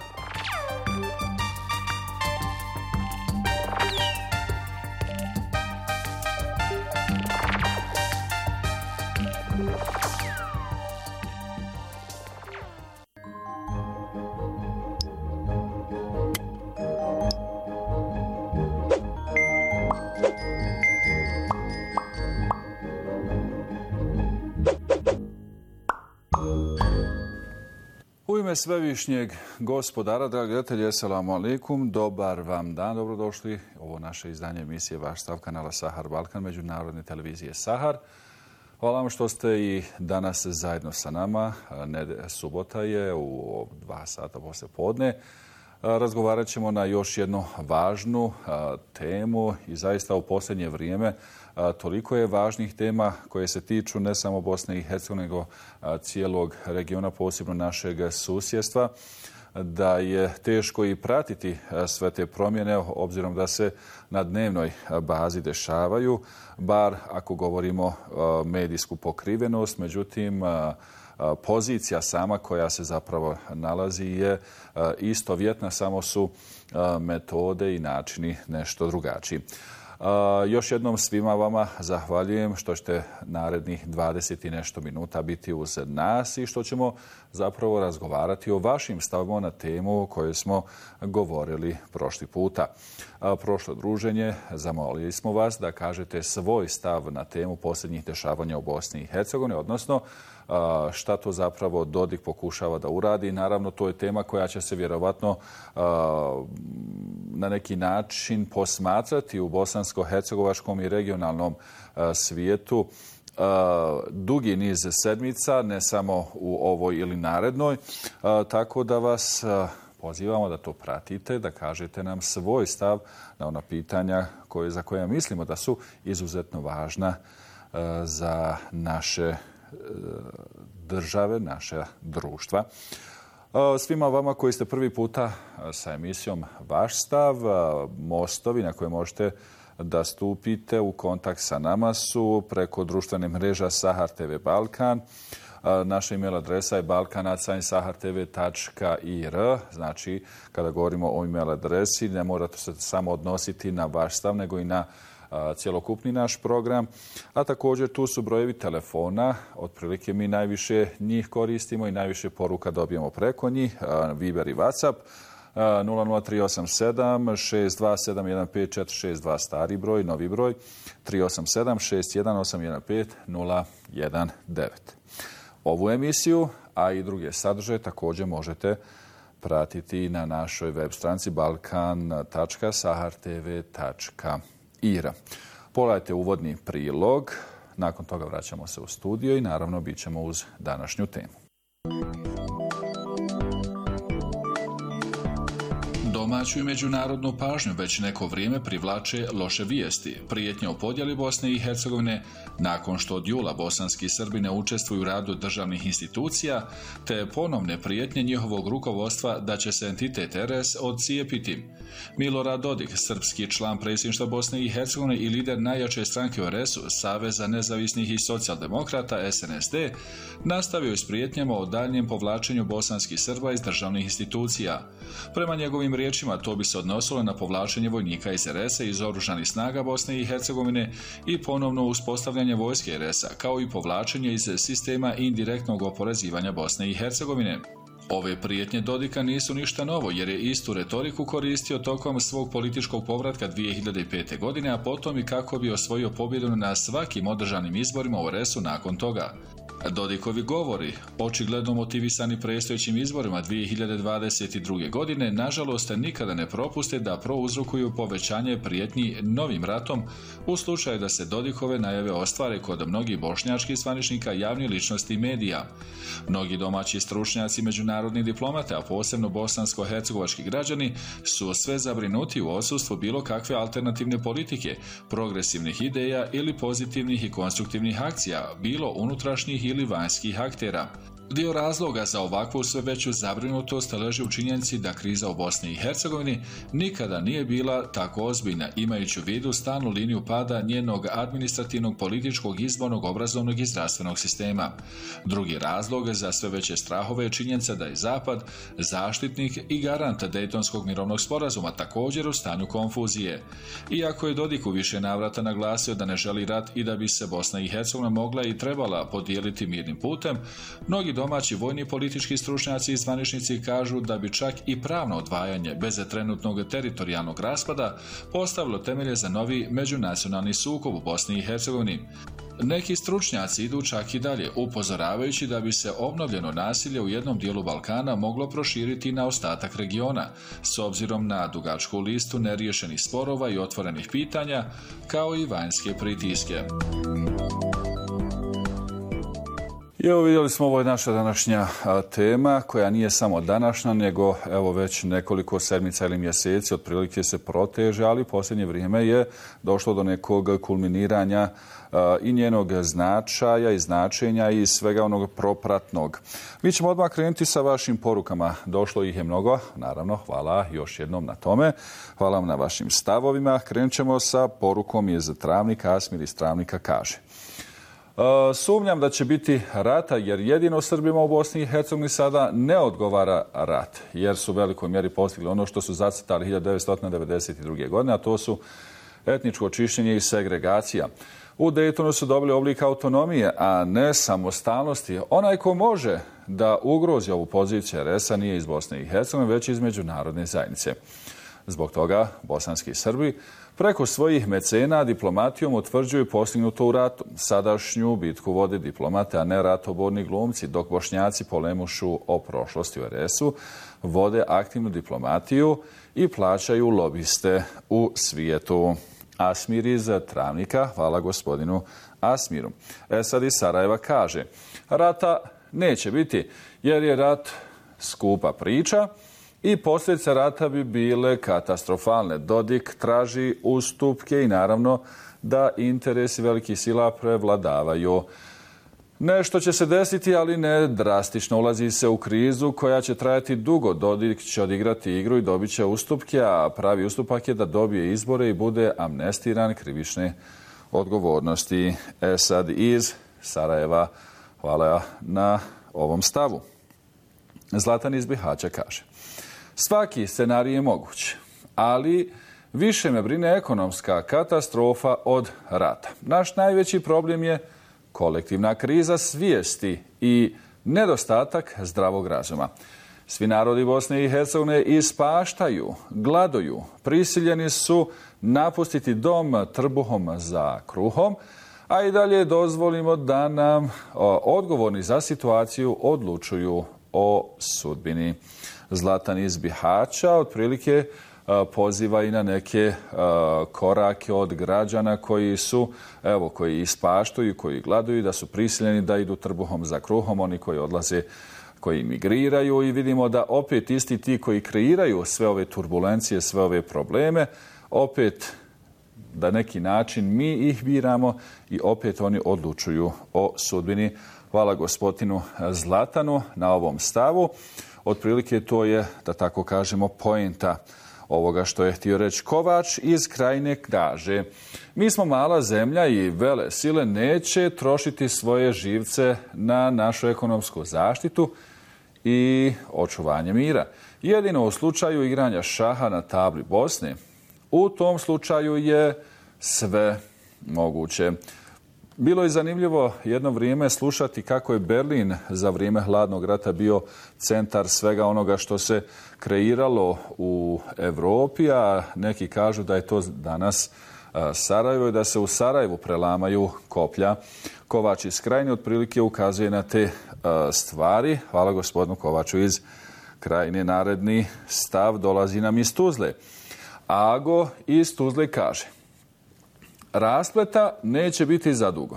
U ime svevišnjeg gospodara, dragi gledatelji, assalamu alaikum, dobar vam dan, dobrodošli. Ovo naše izdanje emisije Vaš stav kanala Sahar Balkan, međunarodne televizije Sahar. Hvala vam što ste i danas zajedno sa nama. Subota je u dva sata poslije podne. Razgovarat ćemo na još jednu važnu temu i zaista u posljednje vrijeme toliko je važnih tema koje se tiču ne samo Bosne i Hercegovine, nego cijelog regiona, posebno našeg susjedstva, da je teško i pratiti sve te promjene, obzirom da se na dnevnoj bazi dešavaju, bar ako govorimo medijsku pokrivenost. Međutim, pozicija sama koja se zapravo nalazi je istovjetna, samo su metode i načini nešto drugačiji. Uh, još jednom svima vama zahvaljujem što ćete narednih dvadeset i nešto minuta biti uz nas i što ćemo zapravo razgovarati o vašim stavima na temu o kojoj smo govorili prošli puta. Uh, prošlo druženje zamolili smo vas da kažete svoj stav na temu posljednjih dešavanja u Bosni i Hercegovini, odnosno uh, šta to zapravo Dodik pokušava da uradi. Naravno, to je tema koja će se vjerovatno uh, na neki način posmatrati u bosansko-hercegovačkom i regionalnom uh, svijetu uh, dugi niz sedmica, ne samo u ovoj ili narednoj, uh, tako da vas uh, pozivamo da to pratite, da kažete nam svoj stav na ona pitanja koje, za koja mislimo da su izuzetno važna uh, za naše uh, države, naše društva. Svima vama koji ste prvi puta sa emisijom Vaš stav, mostovi na koje možete da stupite u kontakt sa nama su preko društvene mreža Sahar te ve Balkan. Naša email adresa je balkan at sahar te ve tačka i r. Znači, kada govorimo o email adresi, ne morate se samo odnositi na Vaš stav, nego i na cjelokupni naš program. A također tu su brojevi telefona, otprilike mi najviše njih koristimo i najviše poruka dobijemo preko njih, Viber i WhatsApp, nula nula tri osam sedam šest dva sedam jedan pet četiri šest dva stari broj, novi broj tri osam sedam šest jedan osam jedan pet nula jedan devet. Ovu emisiju, a i druge sadržaje također možete pratiti na našoj web stranici balkan tačka sahar te ve tačka i r. Pogledajte uvodni prilog, nakon toga vraćamo se u studio i naravno bit ćemo uz današnju temu. Domaću i međunarodnu pažnju već neko vrijeme privlače loše vijesti, prijetnje o podjeli Bosne i Hercegovine nakon što od jula bosanski Srbi ne učestvuju u radu državnih institucija, te ponovne prijetnje njihovog rukovodstva da će se entitet R S odcijepiti. Milorad Dodik, srpski član predsjedništva Bosne i Hercegovine i lider najjače stranke u R S-u, Saveza nezavisnih i socijaldemokrata S N S D, nastavio je s prijetnjama o daljnjem povlačenju bosanskih Srba iz državnih institucija. Prema njegovim riječima to bi se odnosilo na povlačenje vojnika iz R S-a iz oružanih snaga Bosne i Hercegovine i ponovno uspostavljanje vojske R S-a, kao i povlačenje iz sistema indirektnog oporezivanja Bosne i Hercegovine. Ove prijetnje Dodika nisu ništa novo, jer je istu retoriku koristio tokom svog političkog povratka dvije hiljade pete. godine, a potom i kako bi osvojio pobjedu na svakim održanim izborima u R S-u nakon toga. Dodikovi govori, očigledno motivisani predstojećim izborima dvije hiljade dvadeset druge. godine, nažalost nikada ne propuste da prouzrokuju povećanje prijetnji novim ratom u slučaju da se Dodikove najave ostvare kod mnogih bošnjačkih zvaničnika, javnih ličnosti i medija. Mnogi domaći stručnjaci, međunarodni diplomate, a posebno bosansko-hercegovački građani, su sve zabrinuti u odsustvu bilo kakve alternativne politike, progresivnih ideja ili pozitivnih i konstruktivnih akcija, bilo unutrašnjih ili vanjskih aktera. Dio razloga za ovakvu sve veću zabrinutost leži u činjenici da kriza u Bosni i Hercegovini nikada nije bila tako ozbiljna, imajući u vidu stalnu liniju pada njenog administrativnog, političkog, izbornog, obrazovnog i zdravstvenog sistema. Drugi razlog za sve veće strahove je činjenica da je Zapad zaštitnik i garant Dejtonskog mirovnog sporazuma, također u stanju konfuzije. Iako je Dodik u više navrata naglasio da ne želi rat i da bi se Bosna i Hercegovina mogla i trebala podijeliti mirnim putem, mnogi domaći vojni politički stručnjaci i zvaničnici kažu da bi čak i pravno odvajanje bez trenutnog teritorijalnog raspada postavilo temelje za novi međunacionalni sukob u Bosni i Hercegovini. Neki stručnjaci idu čak i dalje, upozoravajući da bi se obnovljeno nasilje u jednom dijelu Balkana moglo proširiti na ostatak regiona, s obzirom na dugačku listu neriješenih sporova i otvorenih pitanja, kao i vanjske pritiske. I evo vidjeli smo, ovo je naša današnja tema koja nije samo današnja, nego evo već nekoliko sedmica ili mjeseci otprilike se proteže, ali posljednje vrijeme je došlo do nekog kulminiranja i njenog značaja i značenja i svega onog propratnog. Mi ćemo odmah krenuti sa vašim porukama. Došlo ih je mnogo, naravno, hvala još jednom na tome. Hvala vam na vašim stavovima. Krenut ćemo sa porukom iz Travnika. Asmir iz Travnika kaže: sumnjam da će biti rata, jer jedino Srbima u Bosni i Hercegovini sada ne odgovara rat, jer su u velikoj mjeri postigli ono što su zacrtali hiljadu devetsto devedeset druge. godine, a to su etničko čišćenje i segregacija. U Dejtonu su dobili oblik autonomije, a ne samostalnosti. Onaj ko može da ugrozi ovu poziciju R S-a nije iz Bosne i Hercegovine, već iz međunarodne zajednice. Zbog toga bosanski Srbi preko svojih mecena diplomatijom utvrđuju postignuto u ratu. Sadašnju bitku vode diplomate, a ne ratoborni glumci, dok Bošnjaci polemušu o prošlosti u R S-u, vode aktivnu diplomatiju i plaćaju lobiste u svijetu. Asmir iz Travnika, hvala gospodinu Asmiru. E sad iz Sarajeva kaže: rata neće biti, jer je rat skupa priča i posljedice rata bi bile katastrofalne. Dodik traži ustupke i naravno da interesi velikih sila prevladavaju. Nešto će se desiti, ali ne drastično. Ulazi se u krizu koja će trajati dugo. Dodik će odigrati igru i dobit će ustupke, a pravi ustupak je da dobije izbore i bude amnestiran krivične odgovornosti. E sad iz Sarajeva, hvala na ovom stavu. Zlatan iz Bihaća kaže: svaki scenarij je moguć, ali više me brine ekonomska katastrofa od rata. Naš najveći problem je kolektivna kriza svijesti i nedostatak zdravog razuma. Svi narodi Bosne i Hercegovine ispaštaju, gladuju, prisiljeni su napustiti dom trbuhom za kruhom, a i dalje dozvolimo da nam odgovorni za situaciju odlučuju o sudbini. Zlatan iz Bihaća otprilike poziva i na neke korake od građana koji su, evo, koji ispaštuju, koji gladuju, da su prisiljeni da idu trbuhom za kruhom, oni koji odlaze, koji migriraju, i vidimo da opet isti ti koji kreiraju sve ove turbulencije, sve ove probleme, opet da neki način mi ih biramo i opet oni odlučuju o sudbini. Hvala gospodinu Zlatanu na ovom stavu. Otprilike to je, da tako kažemo, poenta ovoga što je htio reći. Kovač iz Krajine kaže: mi smo mala zemlja i vele sile neće trošiti svoje živce na našu ekonomsku zaštitu i očuvanje mira. Jedino u slučaju igranja šaha na tabli Bosne, u tom slučaju je sve moguće. Bilo je zanimljivo jedno vrijeme slušati kako je Berlin za vrijeme hladnog rata bio centar svega onoga što se kreiralo u Europi, a neki kažu da je to danas Sarajevo i da se u Sarajevu prelamaju koplja. Kovač iz Krajine otprilike ukazuje na te stvari. Hvala gospodinu Kovaču iz Krajine. Naredni stav dolazi nam iz Tuzle. Ago iz Tuzle kaže: raspleta neće biti zadugo.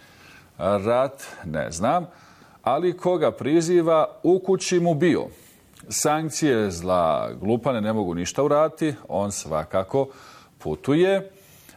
Rat ne znam, ali koga priziva u kući mu bio. Sankcije zla glupane ne mogu ništa uraditi, on svakako putuje. E,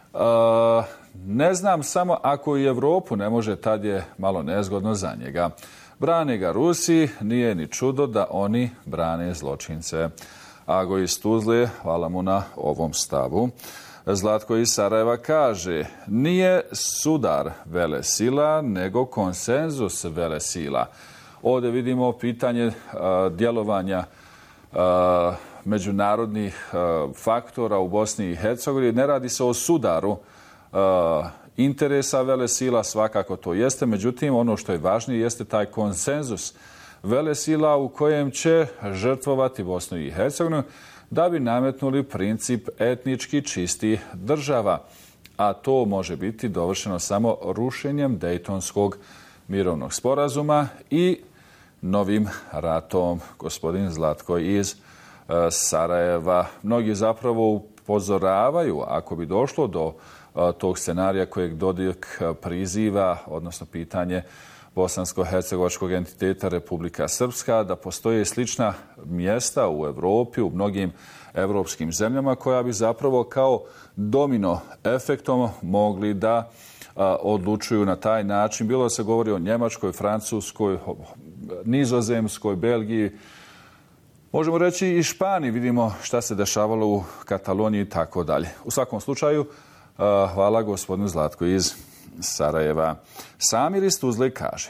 ne znam samo ako i Europu ne može, tad je malo nezgodno za njega. Brane ga Rusi, nije ni čudo da oni brane zločince. Ago iz Tuzle, hvala mu na ovom stavu. Zlatko iz Sarajeva kaže: nije sudar velesila, nego konsenzus velesila. Ovdje vidimo pitanje a, djelovanja a, međunarodnih a, faktora u Bosni i Hercegovini. Ne radi se o sudaru a, interesa velesila, svakako to jeste. Međutim, ono što je važnije jeste taj konsenzus velesila u kojem će žrtvovati Bosnu i Hercegovinu da bi nametnuli princip etnički čistih država. A to može biti dovršeno samo rušenjem Dejtonskog mirovnog sporazuma i novim ratom. Gospodin Zlatko iz e, Sarajeva. Mnogi zapravo upozoravaju, ako bi došlo do e, tog scenarija kojeg Dodik priziva, odnosno pitanje bosansko-hercegovačkog entiteta Republika Srpska, da postoje slična mjesta u Europi, u mnogim europskim zemljama, koja bi zapravo kao domino efektom mogli da a, odlučuju na taj način. Bilo se govori o Njemačkoj, Francuskoj, Nizozemskoj, Belgiji, možemo reći i Španiji. Vidimo šta se dešavalo u Kataloniji i tako dalje. U svakom slučaju, a, hvala gospodinu Zlatku iz Sarajeva. Samir iz Tuzle kaže: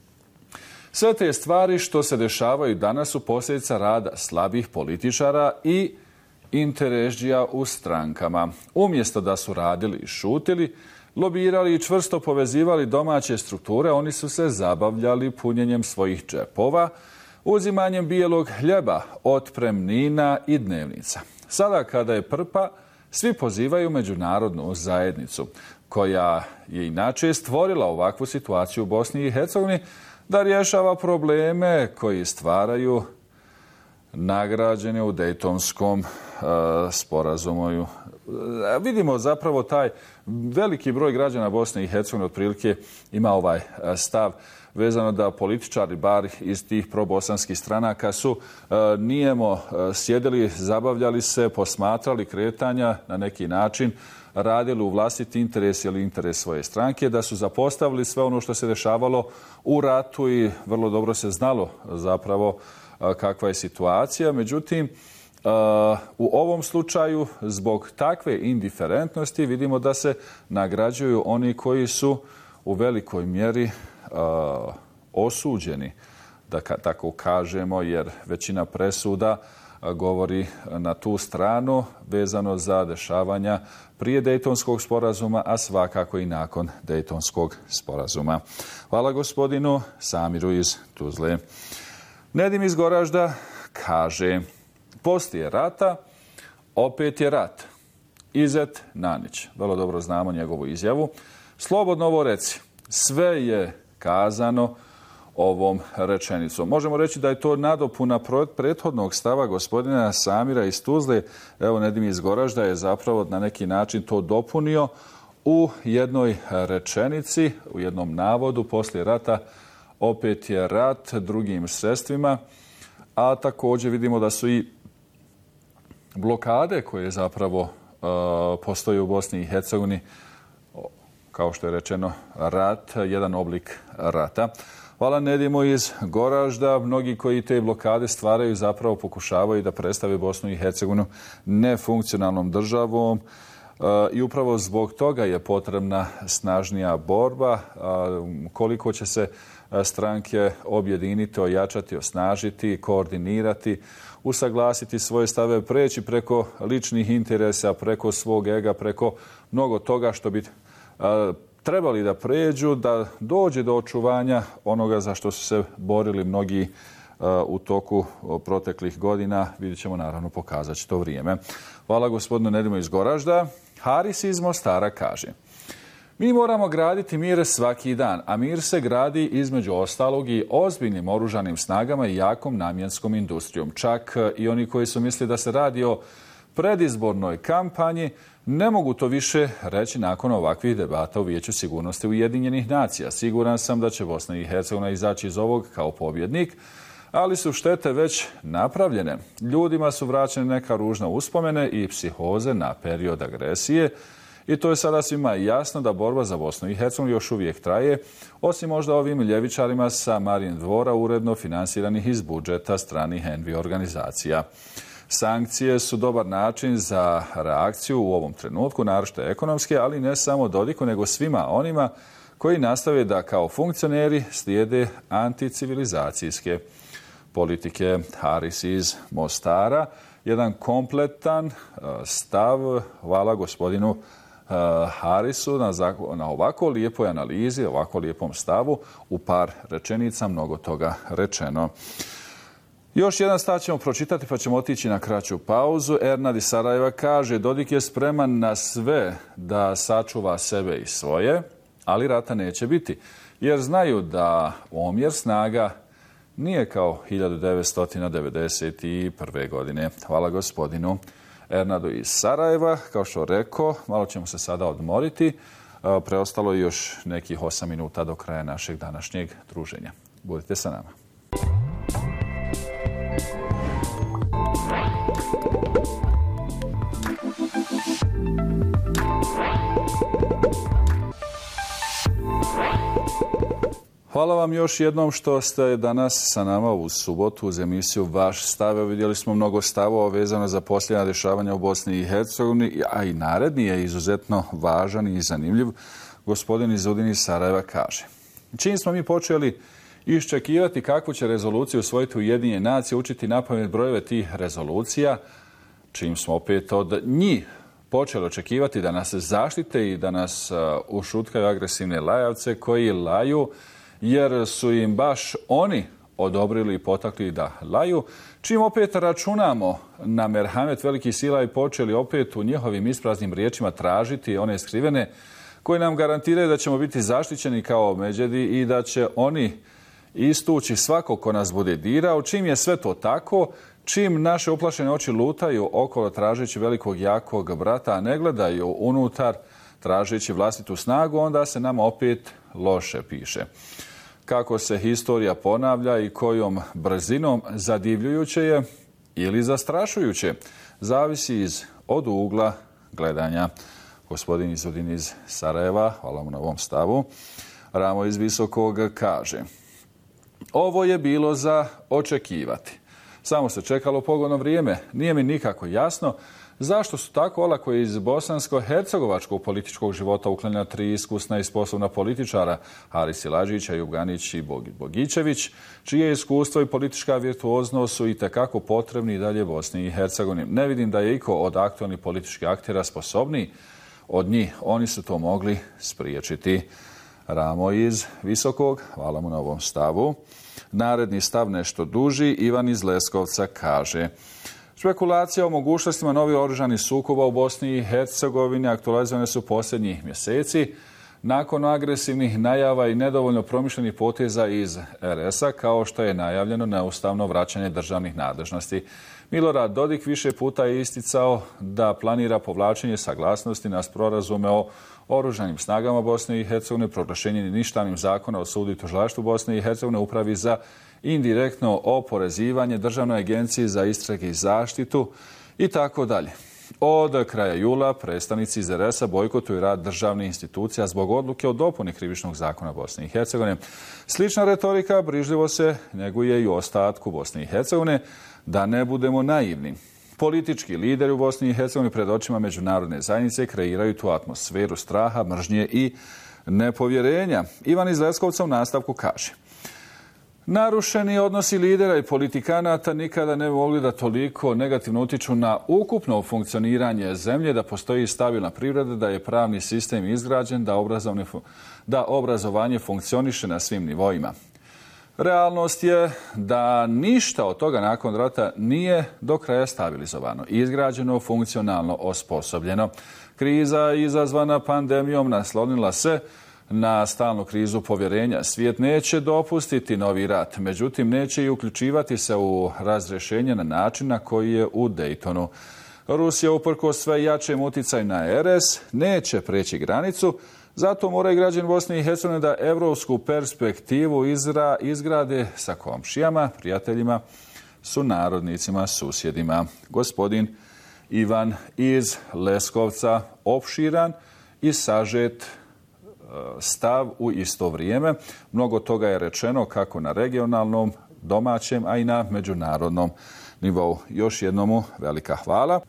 sve te stvari što se dešavaju danas su posljedica rada slabih političara i interesđija u strankama. Umjesto da su radili i šutili, lobirali i čvrsto povezivali domaće strukture, oni su se zabavljali punjenjem svojih džepova, uzimanjem bijelog hljeba, otpremnina i dnevnica. Sada kada je prpa, svi pozivaju međunarodnu zajednicu, koja je inače stvorila ovakvu situaciju u Bosni i Hercegovini, da rješava probleme koji stvaraju nagrađene u Dejtonskom uh, sporazumu. Uh, vidimo zapravo taj veliki broj građana Bosne i Hercegovine otprilike ima ovaj uh, stav vezano da političari, bar iz tih probosanskih stranaka, su uh, nijemo uh, sjedili, zabavljali se, posmatrali kretanja na neki način, radili u vlastiti interes ili interes svoje stranke, da su zapostavili sve ono što se dešavalo u ratu i vrlo dobro se znalo zapravo kakva je situacija. Međutim, u ovom slučaju, zbog takve indiferentnosti, vidimo da se nagrađuju oni koji su u velikoj mjeri osuđeni, da tako kažemo, jer većina presuda govori na tu stranu vezano za dešavanja prije Dejtonskog sporazuma, a svakako i nakon Dejtonskog sporazuma. Hvala gospodinu Samiru iz Tuzle. Nedim iz Goražda kaže: poslije rata opet je rat. Izet Nanić. Vrlo dobro znamo njegovu izjavu. Slobodno ovo reci. Sve je kazano ovom rečenicom. Možemo reći da je to nadopuna prethodnog stava gospodina Samira iz Tuzle. Evo, Nedim iz Goražda je zapravo na neki način to dopunio u jednoj rečenici, u jednom navodu. Poslije rata opet je rat drugim sredstvima, a također vidimo da su i blokade koje zapravo uh, postoje u Bosni i Hercegovini, kao što je rečeno, rat, jedan oblik rata. Hvala Nedimo iz Goražda. Mnogi koji te blokade stvaraju zapravo pokušavaju da predstave Bosnu i Hercegovinu nefunkcionalnom državom i upravo zbog toga je potrebna snažnija borba. Koliko će se stranke objediniti, ojačati, osnažiti, koordinirati, usaglasiti svoje stave, preći preko ličnih interesa, preko svog ega, preko mnogo toga što bi trebali da pređu, da dođe do očuvanja onoga za što su se borili mnogi u toku proteklih godina. Vidjet ćemo, naravno, pokazat će to vrijeme. Hvala gospodinu Nedimu iz Goražda. Haris iz Mostara kaže: mi moramo graditi mir svaki dan, a mir se gradi između ostalog i ozbiljnim oružanim snagama i jakom namjenskom industrijom. Čak i oni koji su mislili da se radi o predizbornoj kampanji ne mogu to više reći nakon ovakvih debata u Vijeću sigurnosti Ujedinjenih nacija. Siguran sam da će Bosna i Hercegovina izaći iz ovog kao pobjednik, ali su štete već napravljene. Ljudima su vraćene neka ružna uspomene i psihoze na period agresije i to je sada svima jasno da borba za Bosnu i Hercegovinu još uvijek traje, osim možda ovim ljevičarima sa Marijin dvora uredno finansiranih iz budžeta stranih Envi organizacija. Sankcije su dobar način za reakciju u ovom trenutku, naročito ekonomske, ali ne samo Dodiku, nego svima onima koji nastave da kao funkcioneri slijede anticivilizacijske politike. Haris iz Mostara, jedan kompletan stav. Hvala gospodinu Harisu na, na ovako lijepoj analizi, ovako lijepom stavu. U par rečenica mnogo toga rečeno. Još jedan stav ćemo pročitati pa ćemo otići na kraću pauzu. Ernad iz Sarajeva kaže: Dodik je spreman na sve da sačuva sebe i svoje, ali rata neće biti, jer znaju da omjer snaga nije kao hiljadu devetsto devedeset prve. godine. Hvala gospodinu Ernadu iz Sarajeva. Kao što rekao, malo ćemo se sada odmoriti. Preostalo je još nekih osam minuta do kraja našeg današnjeg druženja. Budite sa nama. Hvala vam još jednom što ste danas sa nama u subotu uz emisiju Vaš stav. Vidjeli smo mnogo stavova vezano za posljednja dešavanja u Bosni i Hercegovini, a i naredni je izuzetno važan i zanimljiv. Gospodin Izudin iz Sarajeva kaže: čim smo mi počeli iščekivati kakvu će rezoluciju usvojiti Ujedinjene nacije, učiti napamet brojeve tih rezolucija, čim smo opet od njih počeli očekivati da nas zaštite i da nas ušutkaju agresivne lajavce koji laju, jer su im baš oni odobrili i potakli da laju, čim opet računamo na merhamet velikih sila i počeli opet u njihovim ispraznim riječima tražiti one skrivene koji nam garantiraju da ćemo biti zaštićeni kao međedi i da će oni istući svako ko nas bude dirao. Čim je sve to tako, čim naše uplašene oči lutaju okolo tražeći velikog jakog brata, a ne gledaju unutar tražeći vlastitu snagu, onda se nama opet loše piše. Kako se historija ponavlja i kojom brzinom, zadivljujuće je ili zastrašujuće, zavisi iz od ugla gledanja. Gospodin Izudin iz Sarajeva, hvala mu na ovom stavu. Ramo iz Visokog kaže: ovo je bilo za očekivati. Samo se čekalo pogodno vrijeme. Nije mi nikako jasno zašto su tako olako iz bosansko-hercegovačkog političkog života uklanjena tri iskusna i sposobna političara, Haris Silađić, Jubganić i Bogićević, čije iskustvo i politička virtuoznost su itekako potrebni i dalje Bosni i Hercegovini. Ne vidim da je iko od aktualnih političkih aktera sposobniji od njih. Oni su to mogli spriječiti. Ramo iz Visokog, hvala mu na ovom stavu. Naredni stav nešto duži. Ivan iz Leskovca kaže: špekulacija o mogućnostima novih oružanih sukoba u Bosni i Hercegovini aktualizirane su posljednjih mjeseci. nakon agresivnih najava i nedovoljno promišljenih poteza iz er es a, kao što je najavljeno neustavno vraćanje državnih nadležnosti. Milorad Dodik više puta je isticao da planira povlačenje saglasnosti na sporazume o oružanim snagama Bosne i Hercegovine, proglašenje ništavnim zakona o sudu i tužilaštvu Bosne i Hercegovine, upravi za indirektno oporezivanje, Državnoj agenciji za istrage i zaštitu i tako dalje. Od kraja jula predstavnici iz er es a bojkotuju rad državnih institucija zbog odluke o dopuni krivičnog zakona Bosne i Hercegovine. Slična retorika brižljivo se neguje i u ostatku Bosne i Hercegovine. Da ne budemo naivni, politički lideri u Bosni i Hercegovini pred očima međunarodne zajednice kreiraju tu atmosferu straha, mržnje i nepovjerenja. Ivan iz Leskovca u nastavku kaže: narušeni odnosi lidera i politikanata nikada ne mogli da toliko negativno utiču na ukupno funkcioniranje zemlje, da postoji stabilna privreda, da je pravni sistem izgrađen, da, da obrazovanje funkcioniše na svim nivoima. Realnost je da ništa od toga nakon rata nije do kraja stabilizovano, izgrađeno, funkcionalno osposobljeno. Kriza izazvana pandemijom naslonila se na stalnu krizu povjerenja. Svijet neće dopustiti novi rat, međutim neće i uključivati se u razrješenje na način na koji je u Daytonu. Rusija, uprkos sve jačem uticaju na er es, neće preći granicu, zato moraju građani Bosne i Hercegovine da evropsku perspektivu izra, izgrade sa komšijama, prijateljima, sunarodnicima, susjedima. Gospodin Ivan iz Leskovca, opširan i sažet stav u isto vrijeme. Mnogo toga je rečeno kako na regionalnom, domaćem, a i na međunarodnom nivou. Još jednomu velika hvala.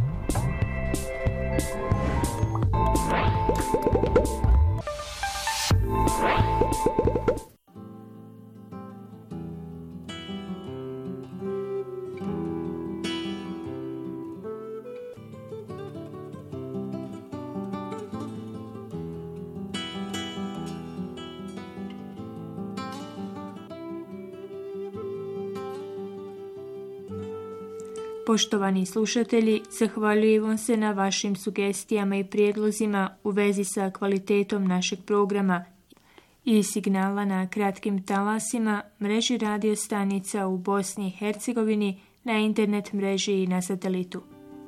Poštovani slušatelji, zahvaljujem vam se na vašim sugestijama i prijedlozima u vezi sa kvalitetom našeg programa i signala na kratkim talasima, mreži radio stanica u Bosni i Hercegovini, na internet mreži i na satelitu.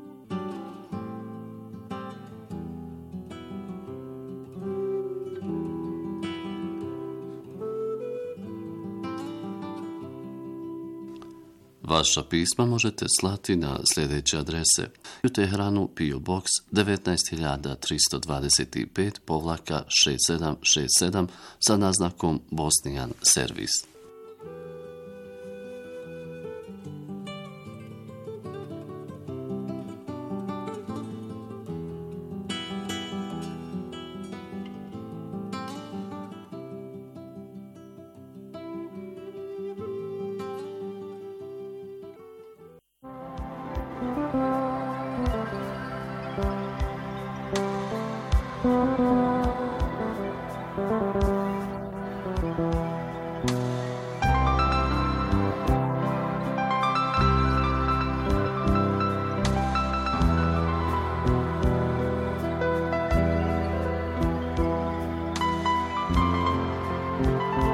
Vaša pisma možete slati na sljedeće adrese: u Teheranu P O Box devetnaest hiljada tristo dvadeset pet povlaka šest sedam šest sedam sa naznakom Bosnijan servis. Thank you.